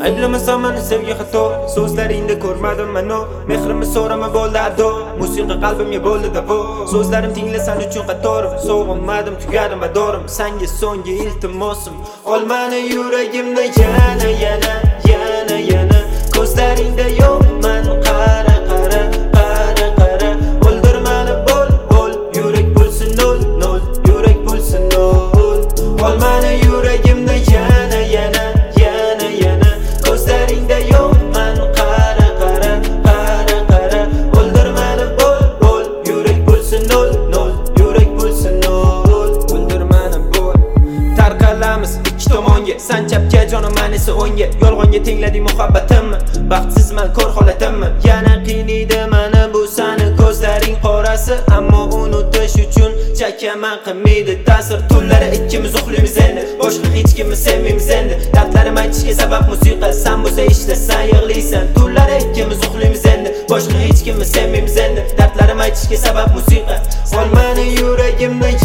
Ayblamasam meni sevgi xato, so'zlaringda ko'rmadim mano. Mehrimni so'rama bo'ldi ado, musiqa qalbimga bo'ldi davo. So'zlarim tinglasan uchun qator, so'g'inmadim tugadim madorim. Senga so'nggi iltimosim, ol meni yuragimda yana. Ko'zlaringda yo'qman, qara. O'ldir meni bol, yurak bo'lsin nol, yurak bo'lsin nol. Ol meni yuragimda yana. Ko'zlaringda yo'qman, qara. O'ldir meni bol, yurak bo'lsin nol, yurak bo'lsin nol. O'ldir meni bol. Tarqalamiz ikki tomonga, san chapga jonim men esa o'ngga. Yolg'onga tenglading muhabbatimni, baxtsizman ko'r holatimni. Yana qiynaydi meni bu sani ko'zlaring qorasi, ammo unutish uchun chakaman qilmaydi ta'sir. Tunlari ikkimiz uxlaymiz endi, boshqa hech kimni sevmaymiz endi. Dardlarim aytishga sabab musiqa, sen bo'lsa ishlasan yig'laysan. Tunlari ikkimiz uxlaymiz endi, boshqa hech kimni sevmaymiz endi. Dardlarim aytishga sabab musiqa, ol meni yuragimda